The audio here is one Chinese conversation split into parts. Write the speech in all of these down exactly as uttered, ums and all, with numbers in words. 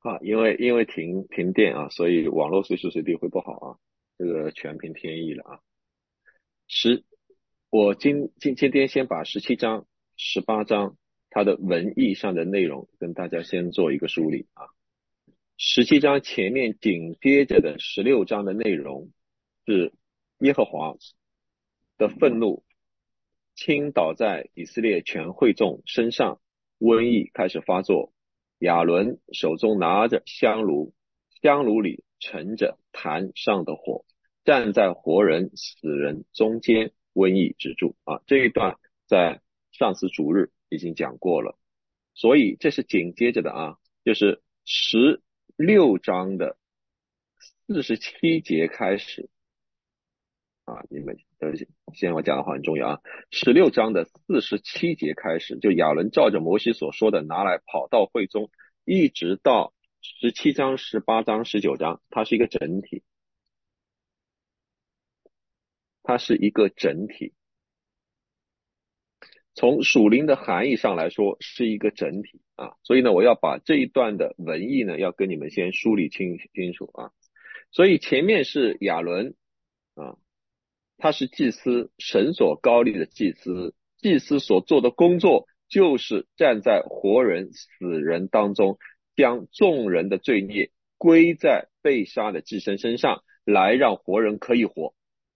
啊，因为因为停停电啊，所以网络随时随地会不好啊，这个全凭天意了啊。十，我今今今天先把十七章、十八章它的文义上的内容跟大家先做一个梳理啊。十七章前面紧接着的十六章的内容是耶和华的愤怒倾倒在以色列全会众身上，瘟疫开始发作。亚伦手中拿着香炉，香炉里盛着坛上的火，站在活人死人中间，瘟疫止住啊。这一段在上次主日已经讲过了，所以这是紧接着的啊，就是十六章的四十七节开始啊，你们呃，现在我讲的话很重要啊。十六章的四十七节开始，就亚伦照着摩西所说的拿来跑到会中，一直到十七章、十八章、十九章，它是一个整体，它是一个整体。从属灵的含义上来说，是一个整体啊。所以呢，我要把这一段的文意呢，要跟你们先梳理清清楚啊。所以前面是亚伦啊，他是祭司，神所高立的祭司，祭司所做的工作就是站在活人死人当中，将众人的罪孽归在被杀的祭牲身上，来让活人可以活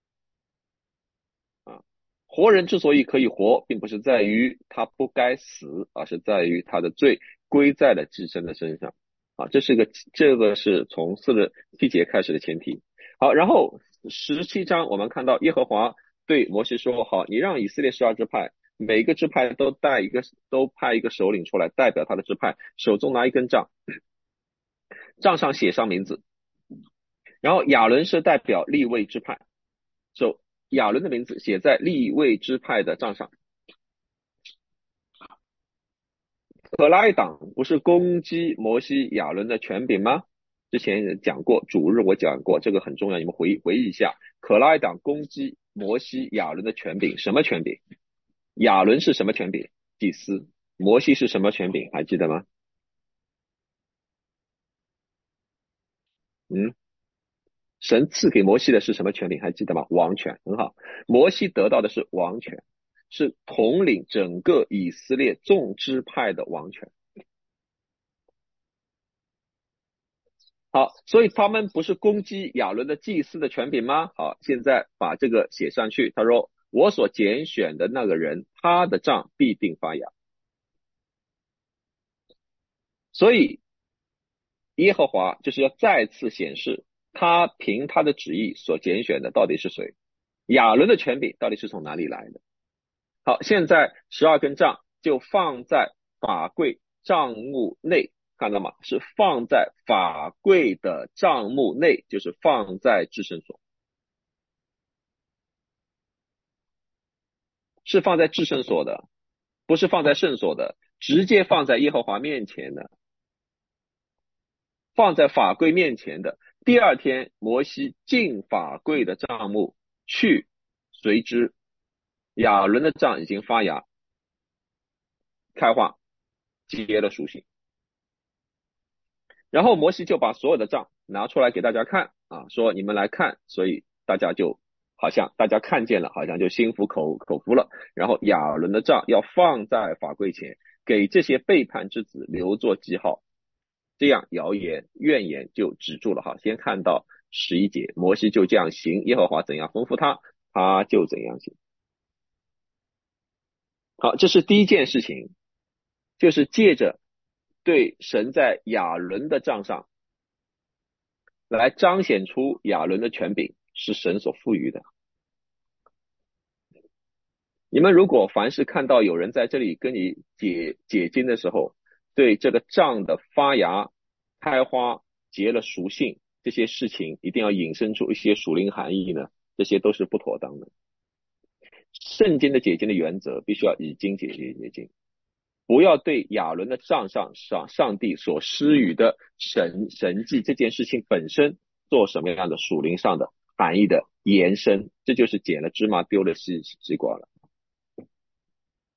啊。活人之所以可以活，并不是在于他不该死，而是在于他的罪归在了祭牲的身上啊。这是个这个是从四十七节开始的前提。好，然后十七章我们看到耶和华对摩西说：好，你让以色列十二支派，每个支派都带一个，都派一个首领出来，代表他的支派，手中拿一根杖，杖上写上名字。然后亚伦是代表利未支派，手亚伦的名字写在利未支派的杖上。可拉党不是攻击摩西亚伦的权柄吗？之前讲过，主日我讲过，这个很重要，你们回回忆一下。可拉党攻击摩西亚伦的权柄，什么权柄？亚伦是什么权柄？祭司。摩西是什么权柄？还记得吗？嗯，神赐给摩西的是什么权柄？还记得吗？王权。很好，摩西得到的是王权，是统领整个以色列众支派的王权。好，所以他们不是攻击亚伦的祭司的权柄吗？好，现在把这个写上去。他说：我所拣选的那个人，他的杖必定发芽。所以耶和华就是要再次显示，他凭他的旨意所拣选的到底是谁？亚伦的权柄到底是从哪里来的？好，现在十二根杖就放在法柜帐幕内，看到吗？是放在法柜的帐幕内，就是放在至圣所，是放在至圣所的，不是放在圣所的，直接放在耶和华面前的，放在法柜面前的。第二天，摩西进法柜的帐幕去，随之亚伦的杖已经发芽开化，结了属性。然后摩西就把所有的杖拿出来给大家看啊，说你们来看，所以大家就好像大家看见了，好像就心服口口服了。然后亚伦的杖要放在法柜前，给这些背叛之子留作记号，这样谣言怨言就止住了哈。先看到十一节，摩西就这样行，耶和华怎样吩咐他，他就怎样行。好，这是第一件事情，就是借着对神在亚伦的杖上来彰显出亚伦的权柄是神所赋予的。你们如果凡是看到有人在这里跟你解解经的时候，对这个杖的发芽、开花、结了熟性这些事情，一定要引申出一些属灵含义呢，这些都是不妥当的。圣经的解经的原则必须要以经解经解经，不要对亚伦的杖上上上帝所施予的神神迹这件事情本身做什么样的属灵上的含义的延伸，这就是捡了芝麻丢了西西瓜了。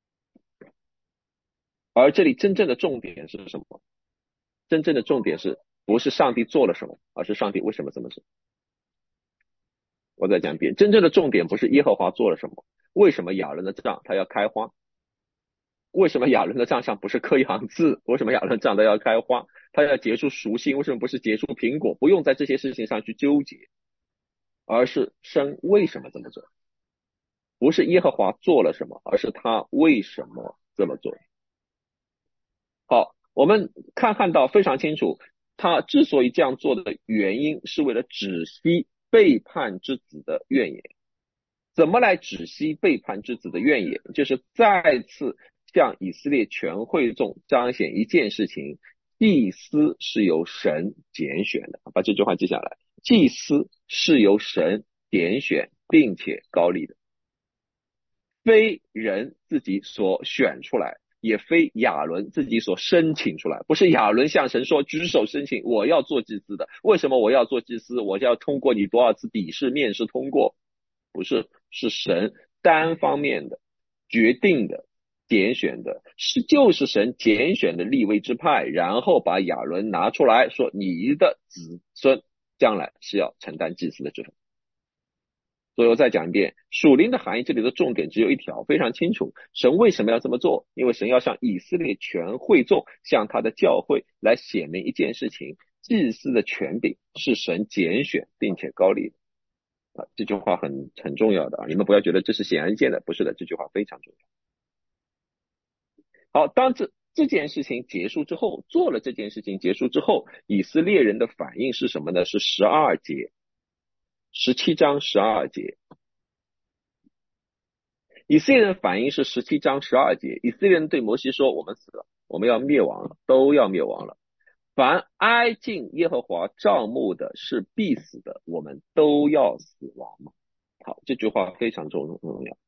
而这里真正的重点是什么？真正的重点是不是上帝做了什么，而是上帝为什么这么做。我再讲一遍，真正的重点不是耶和华做了什么，为什么亚伦的杖他要开花，为什么亚伦的杖上不是刻一行字，为什么亚伦杖他要开花，他要结出熟杏，为什么不是结出苹果，不用在这些事情上去纠结，而是神为什么这么做，不是耶和华做了什么，而是他为什么这么做。好，我们看看到非常清楚，他之所以这样做的原因是为了止息背叛之子的怨言。怎么来止息背叛之子的怨言？就是再次向以色列全会众彰显一件事情：祭司是由神拣选的。把这句话记下来，祭司是由神拣选并且高立的，非人自己所选出来，也非亚伦自己所申请出来。不是亚伦向神说举手申请我要做祭司的，为什么我要做祭司？我要通过你多少次笔试面试通过？不是，是神单方面的决定的拣选的，是就是神拣选的立位之派，然后把亚伦拿出来说你的子孙将来是要承担祭司的职分。所以我再讲一遍，属灵的含义这里的重点只有一条，非常清楚。神为什么要这么做？因为神要向以色列全会众，向他的教会来显明一件事情：祭司的权柄是神拣选并且高立的。啊，这句话很很重要的啊，你们不要觉得这是显而易见的，不是的，这句话非常重要。好，当这这件事情结束之后，做了这件事情结束之后，以色列人的反应是什么呢？是十二节，十七章十二节。以色列人反应是十七章十二节，以色列人对摩西说：“我们死了，我们要灭亡了，都要灭亡了。凡挨近耶和华帐幕的是必死的，我们都要死亡嘛。”好，这句话非常重要。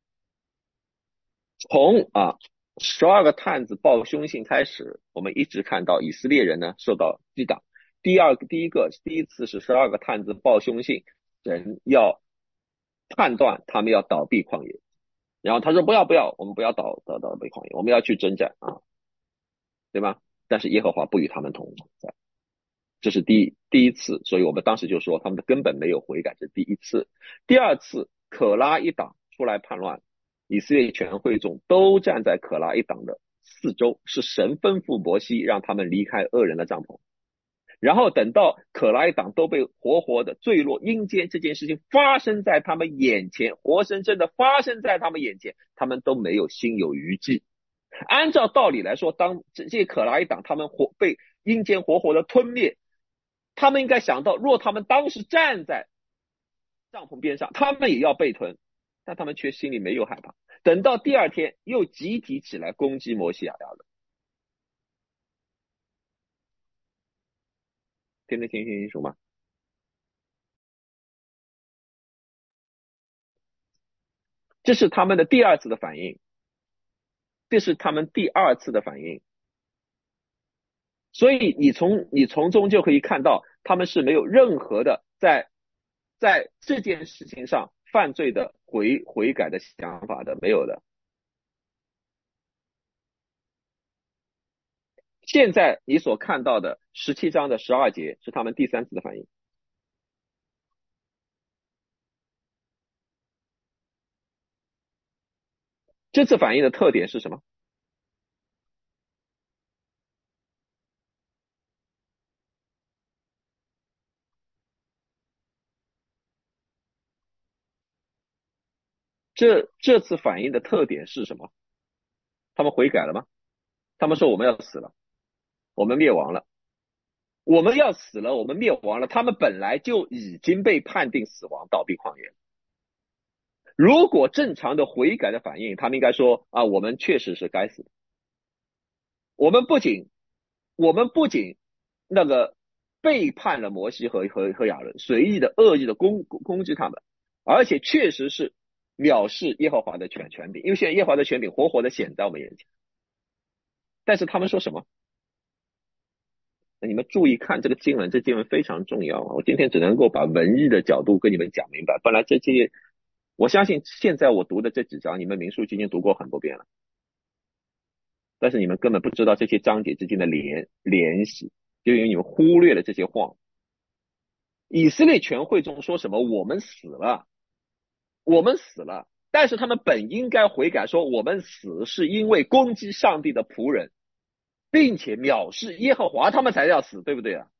从啊十二个探子报凶信开始，我们一直看到以色列人呢受到击打。第二个，第一个，第一次是十二个探子报凶信，人要判断他们要倒闭旷野。然后他说不要不要，我们不要倒倒倒闭旷野，我们要去征战啊，对吧？但是耶和华不与他们同在，这是第一第一次，所以我们当时就说他们的根本没有悔改，这是第一次。第二次，可拉一党出来叛乱，以色列全会众都站在可拉一党的四周，是神吩咐摩西让他们离开恶人的帐篷。然后等到可拉一党都被活活的坠落阴间，这件事情发生在他们眼前，活生生的发生在他们眼前，他们都没有心有余悸。按照道理来说，当这些可拉一党他们活被阴间活活的吞灭，他们应该想到，若他们当时站在帐篷边上，他们也要被吞，但他们却心里没有害怕。等到第二天，又集体起来攻击摩西亚亚伦。听得清清楚吗？这是他们的第二次的反应，这是他们第二次的反应。所以你从你从中就可以看到，他们是没有任何的在在这件事情上犯罪的悔悔改的想法的，没有的。现在你所看到的十七章的十二节是他们第三次的反应。这次反应的特点是什么？这这次反应的特点是什么？他们悔改了吗？他们说我们要死了，我们灭亡了，我们要死了，我们灭亡了。他们本来就已经被判定死亡，倒闭旷野。如果正常的悔改的反应，他们应该说啊，我们确实是该死的。我们不仅我们不仅那个背叛了摩西和和和亚伦，随意的恶意的攻攻击他们，而且确实是藐视耶和华的权权柄，因为现在耶和华的权柄活活的显在我们眼前。但是他们说什么？那你们注意看这个经文，这经文非常重要啊！我今天只能够把文艺的角度跟你们讲明白。本来这些，我相信现在我读的这几章，你们民数经已经读过很多遍了，但是你们根本不知道这些章节之间的联联系， 就因为你们忽略了这些话。以色列全会众说什么？我们死了，我们死了。但是他们本应该悔改，说我们死是因为攻击上帝的仆人，并且藐视耶和华，他们才要死，对不对啊？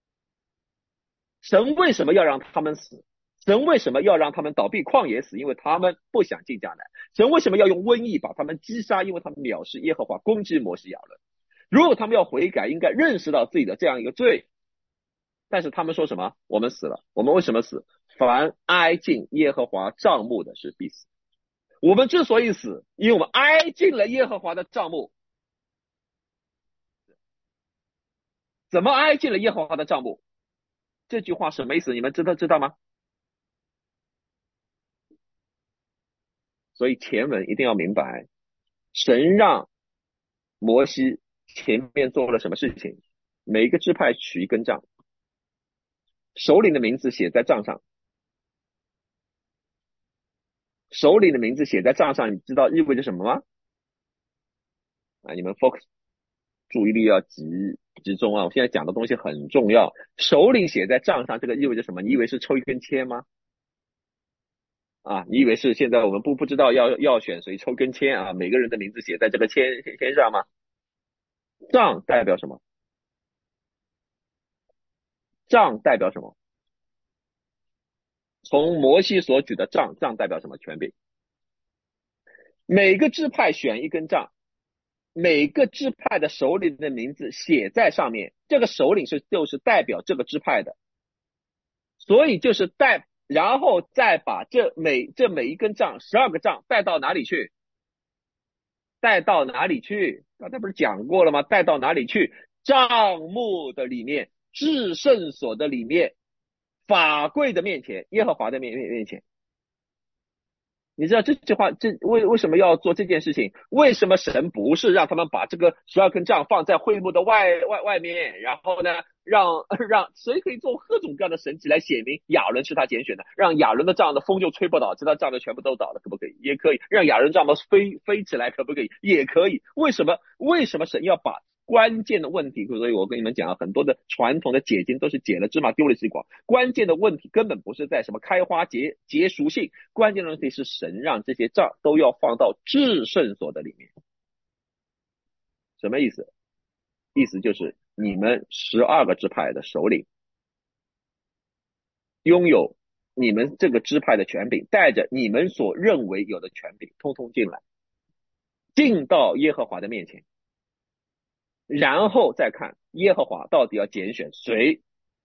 神为什么要让他们死？神为什么要让他们倒闭旷野死？因为他们不想进迦南。神为什么要用瘟疫把他们击杀？因为他们藐视耶和华，攻击摩西亚伦。如果他们要悔改，应该认识到自己的这样一个罪。但是他们说什么？我们死了。我们为什么死？凡挨近耶和华帐幕的是必死。我们之所以死，因为我们挨近了耶和华的帐幕。怎么挨近了耶和华的帐幕？这句话什么意思？你们知道知道吗？所以前文一定要明白，神让摩西前面做了什么事情？每一个支派取一根杖，首领的名字写在杖上，首领的名字写在杖上，你知道意味着什么吗？啊，你们 focus 注意力要集集中啊！我现在讲的东西很重要。首领写在杖上，这个意味着什么？你以为是抽一根签吗？啊，你以为是现在我们不不知道要要选谁抽根签啊？每个人的名字写在这个签签上吗？杖代表什么？杖代表什么？从摩西所举的杖，杖代表什么？权柄。每个支派选一根杖，每个支派的首领的名字写在上面，这个首领是就是代表这个支派的，所以就是带，然后再把这每这每一根杖，十二个杖带到哪里去？带到哪里去？刚才不是讲过了吗？带到哪里去？帐幕的里面，至圣所的里面，法柜的面前，耶和华的面面面前。你知道这句话，这为为什么要做这件事情？为什么神不是让他们把这个十二根杖放在会幕的外外外面，然后呢，让让谁可以做各种各样的神迹来显明亚伦是他拣选的，让亚伦的杖的风就吹不倒，其他杖的全部都倒了，可不可以？也可以。让亚伦杖的飞飞起来，可不可以？也可以。为什么？为什么神要把关键的问题？所以我跟你们讲啊，很多的传统的解经都是解了芝麻丢了西瓜。关键的问题根本不是在什么开花结结熟性，关键的问题是神让这些杖都要放到至圣所的里面。什么意思？意思就是你们十二个支派的首领拥有你们这个支派的权柄，带着你们所认为有的权柄，通通进来，进到耶和华的面前。然后再看耶和华到底要拣选谁。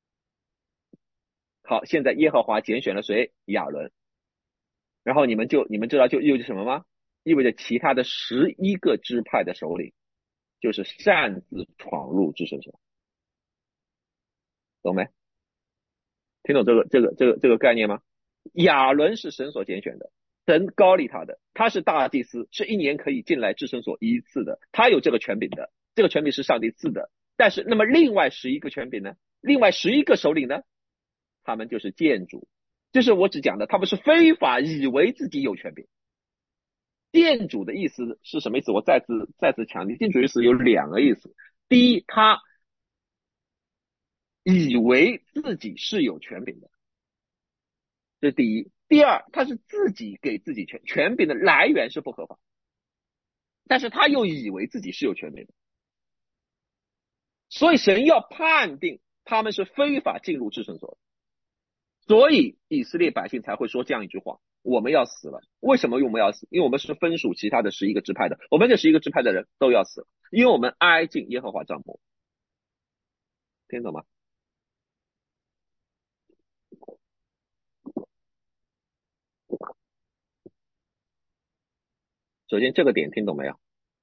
好，现在耶和华拣选了谁？亚伦。然后你们就你们知道就意味着什么吗？意味着其他的十一个支派的首领就是擅自闯入至圣所，懂没？听懂这个这个这个这个概念吗？亚伦是神所拣选的，神高立他的，他是大祭司，是一年可以进来至圣所一次的，他有这个权柄的，这个权柄是上帝赐的。但是那么另外十一个权柄呢？另外十一个首领呢？他们就是建主，就是我只讲的，他们是非法以为自己有权柄。店主的意思是什么意思？我再次再次强调，店主意思有两个意思。第一，他以为自己是有权柄的，这是第一。第二，他是自己给自己权权柄的来源是不合法，但是他又以为自己是有权柄的，所以神要判定他们是非法进入至圣所的。所以以色列百姓才会说这样一句话：我们要死了。为什么我们要死？因为我们是分属其他的十一个支派的，我们这十一个支派的人都要死了，因为我们挨近耶和华帐幕。听懂吗？首先这个点听懂没有？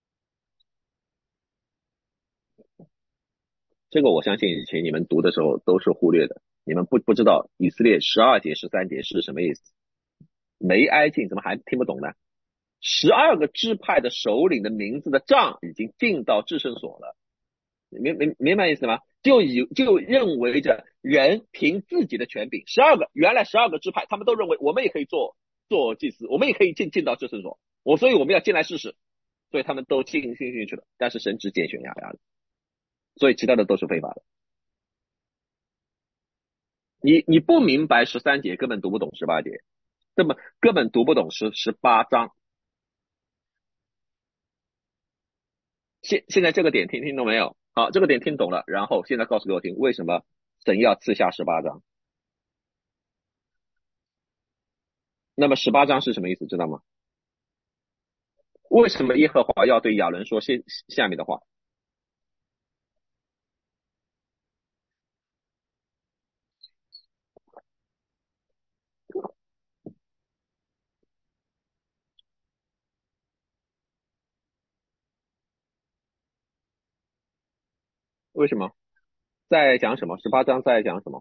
这个我相信以前你们读的时候都是忽略的，你们不不知道以色列十二节十三节是什么意思？没挨近怎么还听不懂呢？十二个支派的首领的名字的杖已经进到至圣所了，明明明白意思吗？就以就认为着人凭自己的权柄，十二个原来十二个支派，他们都认为我们也可以做做祭司，我们也可以进进到至圣所，我所以我们要进来试试，所以他们都进进进去了。但是神只拣选亚亚了，所以其他的都是非法的。 你你不明白十三节，根本读不懂十八节，根本根本读不懂十十八章。现现在这个点听听懂没有？好，这个点听懂了，然后现在告诉给我听，为什么神要赐下十八章？那么十八章是什么意思？知道吗？为什么耶和华要对亚伦说下下面的话？为什么？在讲什么？十八章在讲什么？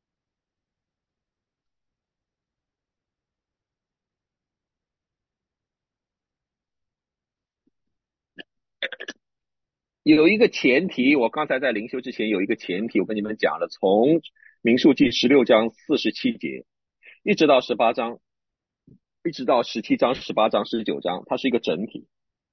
有一个前提，我刚才在灵修之前有一个前提，我跟你们讲了，从民数记十六章四十七节一直到十八章，一直到十七章、十八章、十九章，它是一个整体，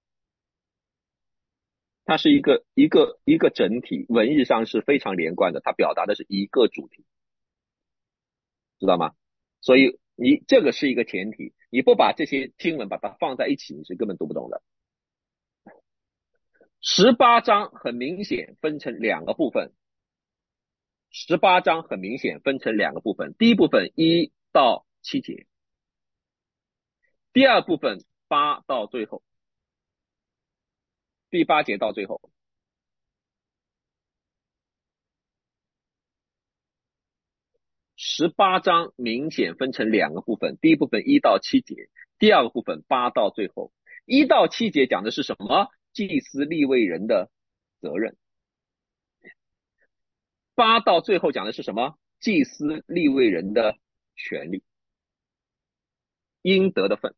它是一个一个一个整体，文艺上是非常连贯的，它表达的是一个主题，知道吗？所以你这个是一个前提，你不把这些经文把它放在一起，你是根本读不懂的。十八章很明显分成两个部分，十八章很明显分成两个部分，第一部分一到七节，第二部分八到最后，第八节到最后。十八章明显分成两个部分，第一部分一到七节，第二个部分八到最后。一到七节讲的是什么？祭司立位人的责任。八到最后讲的是什么？祭司立位人的权利，应得的份，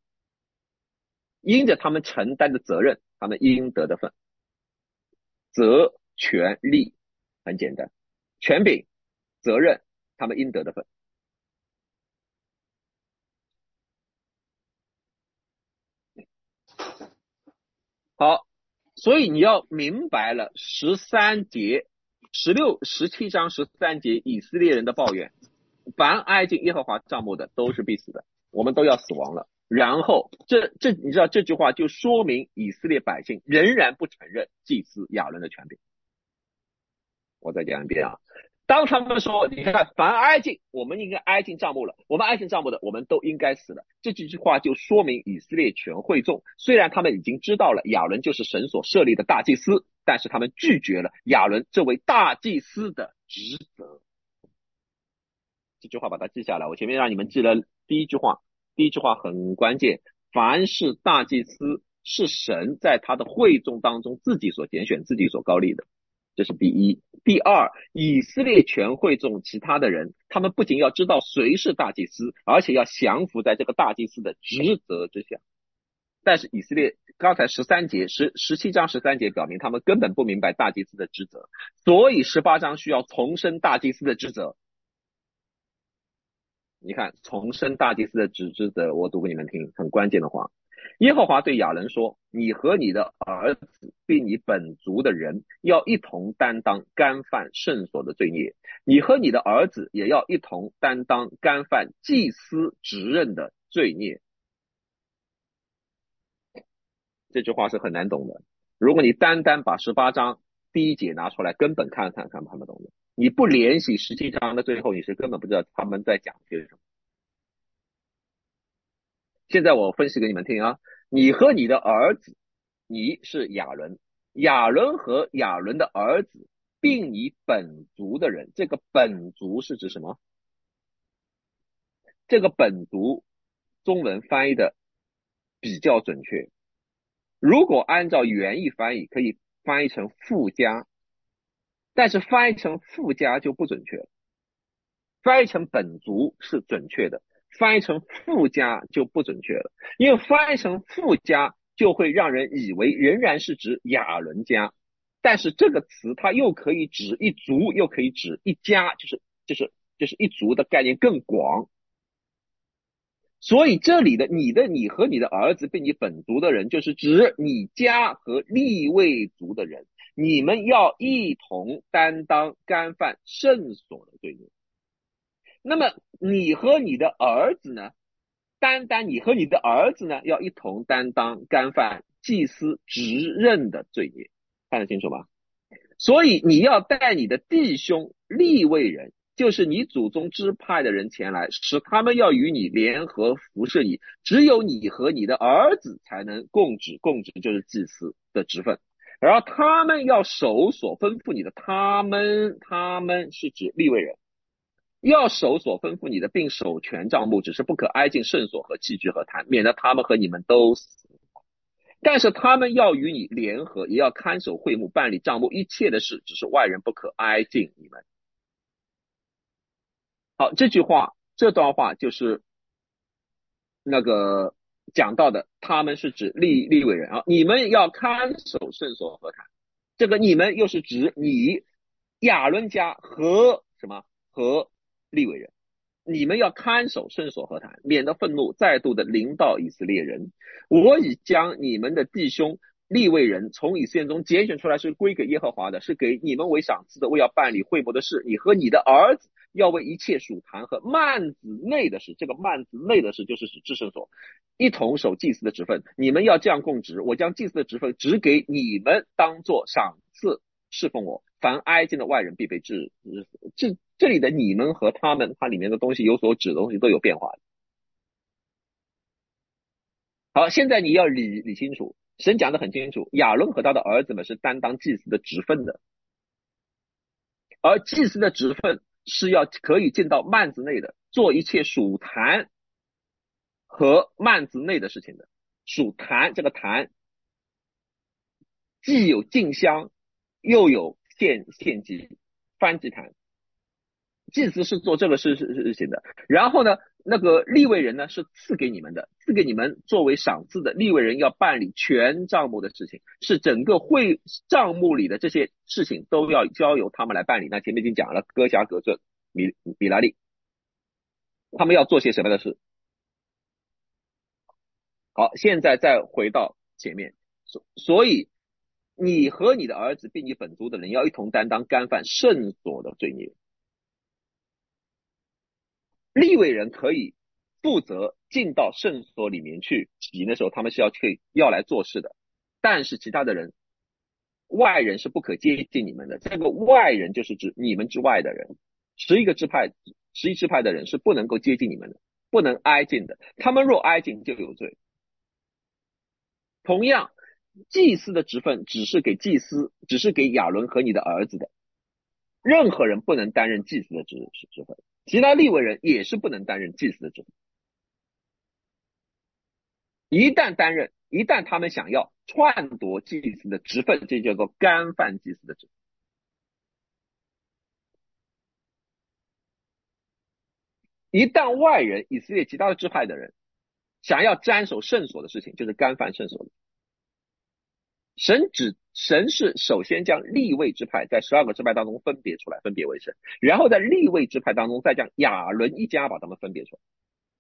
因着他们承担的责任，他们应得的份。责、权、利很简单，权柄、责任，他们应得的份。好，所以你要明白了十三节、十六、十七章十三节以色列人的抱怨，凡挨近耶和华帐幕的都是必死的，我们都要死亡了。然后这这你知道这句话就说明以色列百姓仍然不承认祭司亚伦的权柄。我再讲一遍啊，当他们说，你看，凡挨近，我们应该挨近帐幕了，我们挨近帐幕的，我们都应该死了。这几句话就说明以色列全会众，虽然他们已经知道了亚伦就是神所设立的大祭司，但是他们拒绝了亚伦这位大祭司的职责。这句话把它记下来，我前面让你们记了第一句话，第一句话很关键，凡是大祭司是神在他的会众当中自己所拣选、自己所高立的。这是第一。第二，以色列全会众其他的人，他们不仅要知道谁是大祭司，而且要降服在这个大祭司的职责之下。但是以色列刚才十三节十十七章十三节表明他们根本不明白大祭司的职责，所以十八章需要重申大祭司的职责。你看，重申大祭司的职职责，我读给你们听，很关键的话。耶和华对亚伦说：你和你的儿子并你本族的人要一同担当干犯圣所的罪孽，你和你的儿子也要一同担当干犯祭司职任的罪孽。这句话是很难懂的，如果你单单把十八章第一节拿出来，根本看看看不懂的。你不联系十七章的最后，你是根本不知道他们在讲些什么。现在我分析给你们听啊，你和你的儿子，你是亚伦，亚伦和亚伦的儿子，并你本族的人，这个本族是指什么？这个本族中文翻译的比较准确，如果按照原意翻译，可以翻译成富家，但是翻译成富家就不准确了，翻译成本族是准确的，翻译成富家就不准确了，因为翻译成富家就会让人以为仍然是指亚伦家，但是这个词它又可以指一族，又可以指一家，就是就是就是一族的概念更广。所以这里的你的你和你的儿子并你本族的人，就是指你家和利未族的人，你们要一同担当干犯圣所的罪孽。 那么你和你的儿子呢，单单你和你的儿子呢，要一同担当干犯祭司职任的罪孽，看得清楚吗？所以你要带你的弟兄利未人，就是你祖宗支派的人前来，使他们要与你联合服侍你。只有你和你的儿子才能供职，供职就是祭司的职分。然后他们要守所吩咐你的，他们他们是指利未人，要守所吩咐你的，并守全账目，只是不可挨近圣所和器具和坛，免得他们和你们都死。但是他们要与你联合，也要看守会幕，办理账目一切的事，只是外人不可挨近你们。好，这句话这段话就是那个讲到的，他们是指利利未人啊，你们要看守圣所和坛，这个你们又是指你亚伦家和什么和利未人，你们要看守圣所和坛，免得愤怒再度的临到以色列人。我已将你们的弟兄利未人从以色列中拣选出来，是归给耶和华的，是给你们为赏赐的，为要办理会幕的事。你和你的儿子要为一切属坛和幔子内的事，这个幔子内的事就是指至圣所，一同守祭司的职分。你们要这样供职，我将祭司的职分指给你们，当作赏赐侍奉我。凡挨近的外人必被治死。这这里的你们和他们，它里面的东西有所指的东西都有变化的。好，现在你要理理清楚，神讲得很清楚，亚伦和他的儿子们是担当祭司的职分的，而祭司的职分是要可以进到幔子内的，做一切属坛和幔子内的事情的。属坛，这个坛既有进香，又有献献祭、燔祭坛。祭司是做这个事事情的，然后呢，那个利未人呢是赐给你们的，赐给你们作为赏赐的。利未人要办理全账目的事情，是整个会账目里的这些事情都要交由他们来办理。那前面已经讲了，哥辖、革顺、米米拉利，他们要做些什么的事？好，现在再回到前面，所所以你和你的儿子并你本族的人要一同担当干犯圣所的罪孽。利未人可以负责进到圣所里面去洗的时候，他们是要去要来做事的，但是其他的人，外人是不可接近你们的。这个外人就是指你们之外的人，十一个支派，十一支派的人是不能够接近你们的，不能挨近的。他们若挨近就有罪。同样，祭司的职分只是给祭司，只是给亚伦和你的儿子的，任何人不能担任祭司的职职分。其他利未人也是不能担任祭司的职分。一旦担任，一旦他们想要篡夺祭司的职分，这叫做干犯祭司的职分。一旦外人，以色列其他的支派的人想要沾手圣所的事情，就是干犯圣所的。神只神是首先将利未支派在十二个支派当中分别出来，分别为圣，然后在利未支派当中再将亚伦一家把他们分别出来。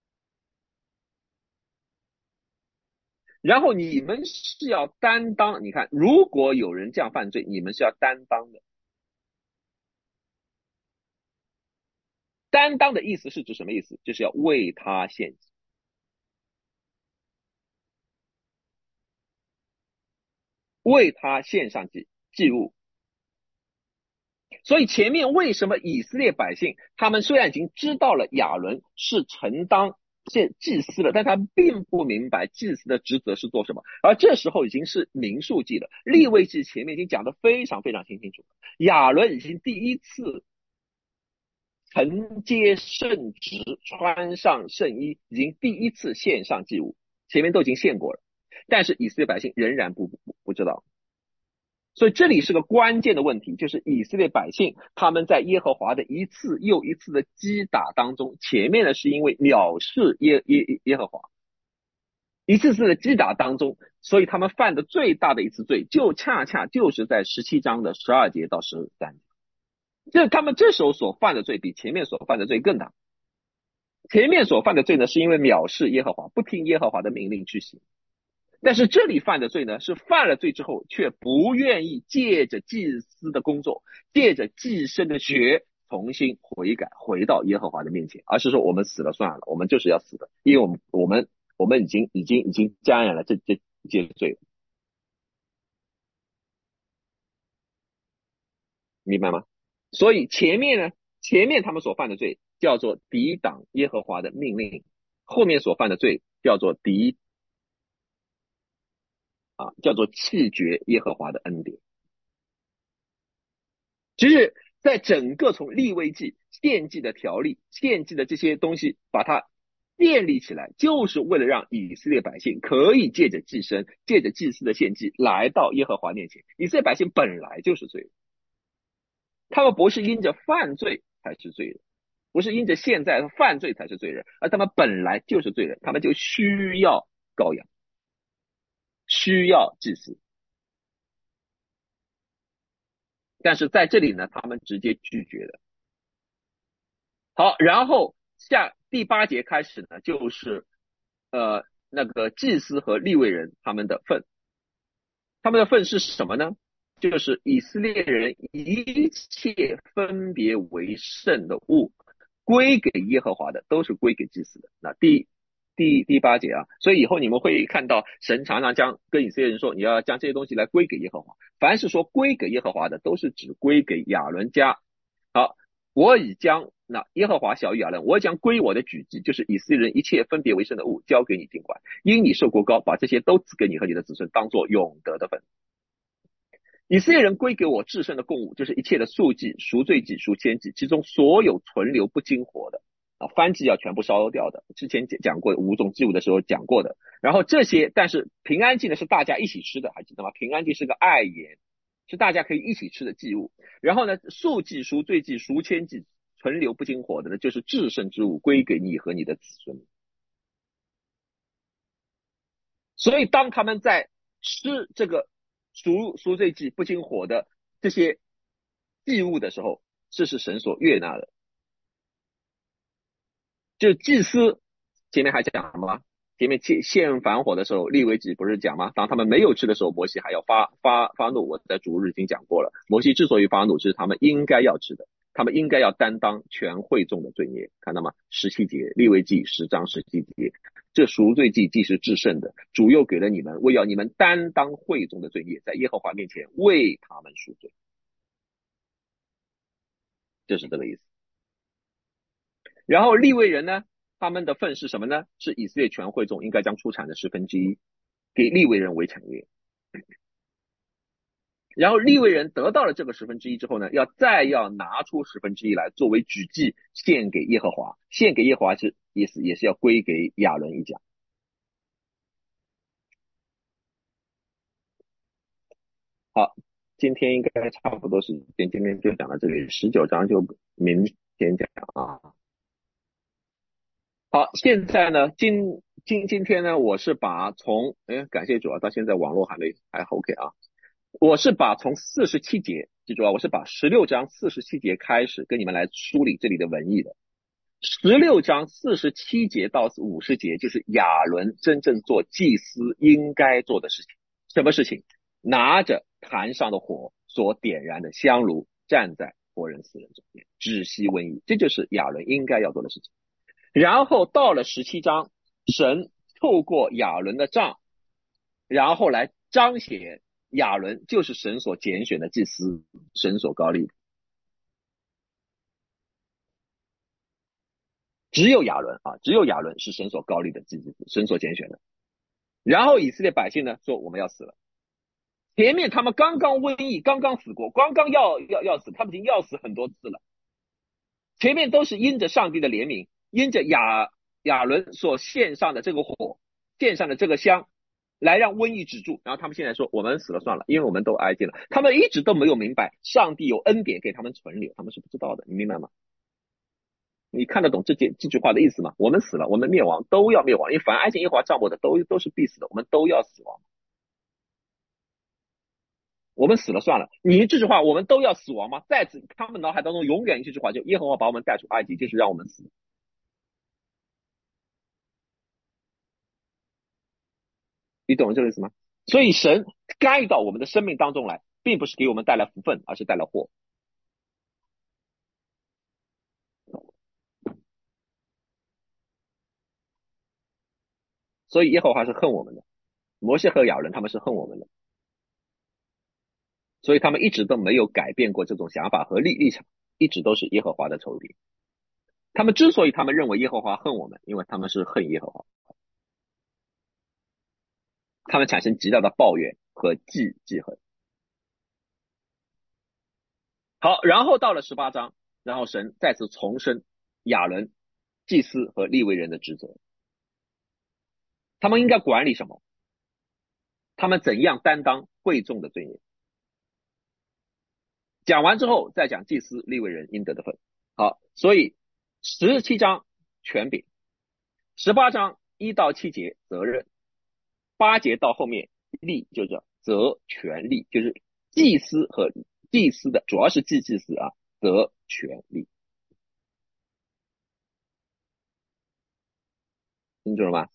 然后你们是要担当，你看，如果有人这样犯罪，你们是要担当的。担当的意思是指什么意思？就是要为他献祭，为他献上祭祭物。所以前面为什么以色列百姓他们虽然已经知道了亚伦是承当这祭司了，但他并不明白祭司的职责是做什么。而这时候已经是民数记了，利未记前面已经讲得非常非常清清楚，亚伦已经第一次承接圣职，穿上圣衣，已经第一次献上祭物，前面都已经献过了，但是以色列百姓仍然不不不知道。所以这里是个关键的问题，就是以色列百姓他们在耶和华的一次又一次的击打当中，前面呢是因为藐视耶耶耶和华，一次次的击打当中，所以他们犯的最大的一次罪，就恰恰就是在十七章的十二节到十三节，这他们这时候所犯的罪比前面所犯的罪更大。前面所犯的罪呢，是因为藐视耶和华，不听耶和华的命令去行。但是这里犯的罪呢，是犯了罪之后却不愿意借着祭司的工作，借着祭牲的血重新悔改，回到耶和华的面前，而是说我们死了算了，我们就是要死的，因为我们我们我们已经已经已经沾染了这这这些罪，明白吗？所以前面呢，前面他们所犯的罪叫做抵挡耶和华的命令，后面所犯的罪叫做抵啊，叫做弃绝耶和华的恩典。其实，在整个从立位记、献祭的条例、献祭的这些东西，把它建立起来，就是为了让以色列百姓可以借着祭牲、借着祭司的献祭来到耶和华面前。以色列百姓本来就是罪人，他们不是因着犯罪才是罪人，不是因着现在犯罪才是罪人，而他们本来就是罪人，他们就需要羔羊，需要祭司。但是在这里呢，他们直接拒绝了。好，然后下第八节开始呢，就是呃那个祭司和利未人他们的份，他们的份是什么呢？就是以色列人一切分别为圣的物，归给耶和华的，都是归给祭司的。那第第第八节啊，所以以后你们会看到神常常将跟以色列人说，你要将这些东西来归给耶和华。凡是说归给耶和华的，都是指归给亚伦家。好，我已将那耶和华小于亚伦，我将归我的举祭，就是以色列人一切分别为圣的物，交给你尽管，因你受过膏，把这些都赐给你和你的子孙，当作永得的份。以色列人归给我至圣的供物，就是一切的素祭、赎罪祭、赎愆祭，其中所有存留不经火的啊，燔祭要全部烧掉的。之前讲过五种祭物的时候讲过的。然后这些，但是平安祭呢是大家一起吃的，还记得吗？平安祭是个爱筵，是大家可以一起吃的祭物。然后呢，素祭、赎罪祭、赎愆祭，存留不经火的呢，就是至圣之物，归给你和你的子孙。所以当他们在吃这个赎赎罪祭不经火的这些祭物的时候，这是神所悦纳的。就祭司前面还讲吗？前面献反火的时候，利未记不是讲吗？当他们没有吃的时候，摩西还要发发发怒。我在主日已经讲过了，摩西之所以发怒，是他们应该要吃的，他们应该要担当全会众的罪孽，看到吗？十七节，利未记十章十七节，这赎罪祭既是至圣的，主又给了你们，为要你们担当会众的罪孽，在耶和华面前为他们赎罪，就是这个意思。然后利未人呢，他们的份是什么呢？是以色列全会众应该将出产的十分之一给利未人为产业。然后利未人得到了这个十分之一之后呢，要再要拿出十分之一来作为举祭献给耶和华，献给耶和华是也是也是要归给亚伦一家。好，今天应该差不多时间，今天就讲到这里，十九章就明天讲啊。好，现在呢，今今今天呢，我是把从哎，感谢主啊，到现在网络还没还 OK 啊，我是把从四十七节，记住啊，我是把十六章四十七节开始跟你们来梳理这里的文意的。十六章四十七节到五十节就是亚伦真正做祭司应该做的事情。什么事情？拿着坛上的火所点燃的香炉，站在活人死人中间，止息瘟疫，这就是亚伦应该要做的事情。然后到了十七章，神透过亚伦的杖，然后来彰显亚伦就是神所拣选的祭司，神所高立的。只有亚伦啊，只有亚伦是神所高立的祭司，神所拣选的。然后以色列百姓呢说我们要死了，前面他们刚刚瘟疫，刚刚死过，刚刚要要要死，他们已经要死很多次了。前面都是因着上帝的怜悯，因着亚亚伦所献上的这个火，献上的这个香，来让瘟疫止住。然后他们现在说我们死了算了，因为我们都挨近了。他们一直都没有明白上帝有恩典给他们存留，他们是不知道的，你明白吗？你看得懂这件这句话的意思吗？我们死了，我们灭亡，都要灭亡，因为凡挨近耶和华帐幕的都都是必死的，我们都要死亡。我们死了算了，你这句话我们都要死亡吗？在此他们脑海当中永远这句话，就耶和华把我们带出埃及，就是让我们死。你懂这个意思吗？所以神干预到我们的生命当中来，并不是给我们带来福分，而是带来祸。 所以耶和华是恨我们的。摩西和亚伦他们是恨我们的，所以他们一直都没有改变过这种想法和立立场，一直都是耶和华的仇敌。他们之所以他们认为耶和华恨我们，因为他们是恨耶和华，他们产生极大的抱怨和记记恨。好，然后到了十八章，然后神再次重申亚伦、祭司和利未人的职责，他们应该管理什么，他们怎样担当贵重的罪孽。讲完之后，再讲祭司、利未人应得的份。好，所以十七章权柄，十八章一到七节责任，八节到后面利就是责权利，就是祭司和祭司的，主要是祭祭司啊，责权利，清楚了吗？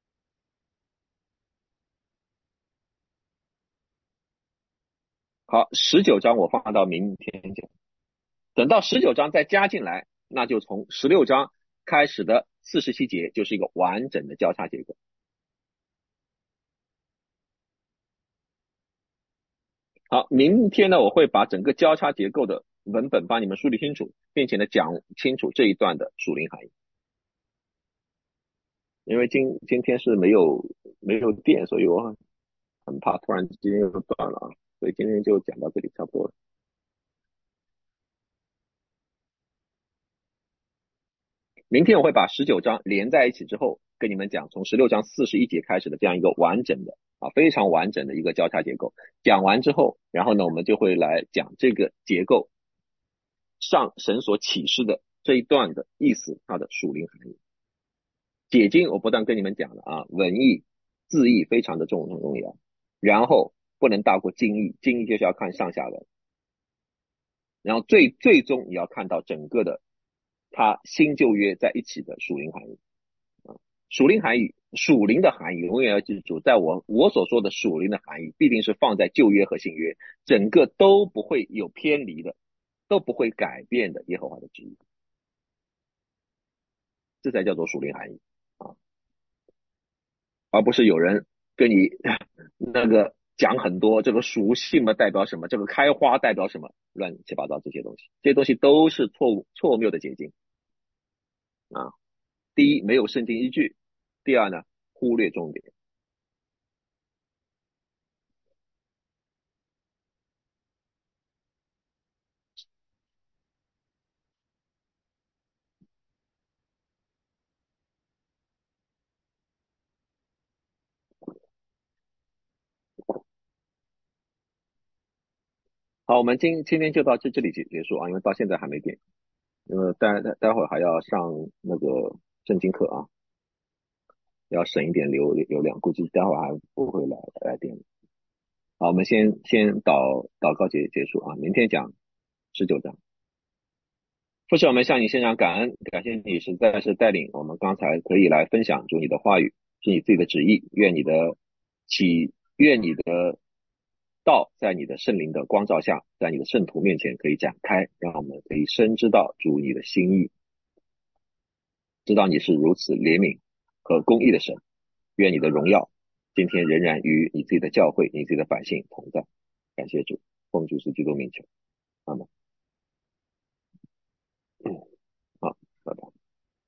好，十九章我放到明天讲，等到十九章再加进来，那就从十六章开始的四十七节就是一个完整的交叉结构。好，明天呢，我会把整个交叉结构的文本帮你们梳理清楚，并且呢讲清楚这一段的属灵含义。因为今今天是没有没有电，所以我很很怕突然之间又断了啊，所以今天就讲到这里差不多了。明天我会把十九章连在一起之后，跟你们讲从十六章四十一节开始的这样一个完整的啊非常完整的一个交叉结构。讲完之后，然后呢我们就会来讲这个结构上神所启示的这一段的意思，它的属灵含义。解经我不但跟你们讲了啊，文义字义非常的重重要，然后不能大过经义，经义就是要看上下文，然后最最终你要看到整个的它新旧约在一起的属灵含义啊，属灵含义属灵的含义永远要记住，在我我所说的属灵的含义必定是放在旧约和新约，整个都不会有偏离的，都不会改变的耶和华的旨意，这才叫做属灵含义啊。而不是有人跟你那个讲很多这个属性嘛代表什么，这个开花代表什么，乱七八糟这些东西，这些东西都是错误错谬的结晶啊。第一，没有圣经依据；第二呢，忽略重点。好，我们今今天就到这这里结结束啊，因为到现在还没电，因为待待待会儿还要上那个正经课啊，要省一点流流量，估计待会儿还不会来来电。好，我们先先祷祷告结结束啊，明天讲十九章。父神，我们向你献上感恩，感谢你实在是带领我们刚才可以来分享主你的话语，是你自己的旨意，愿你的启，愿你的道在你的圣灵的光照下，在你的圣徒面前可以展开，让我们可以深知道主你的心意，知道你是如此怜悯和公义的神。愿你的荣耀今天仍然与你自己的教会、你自己的百姓同在。感谢主，奉主是基督名求，阿门。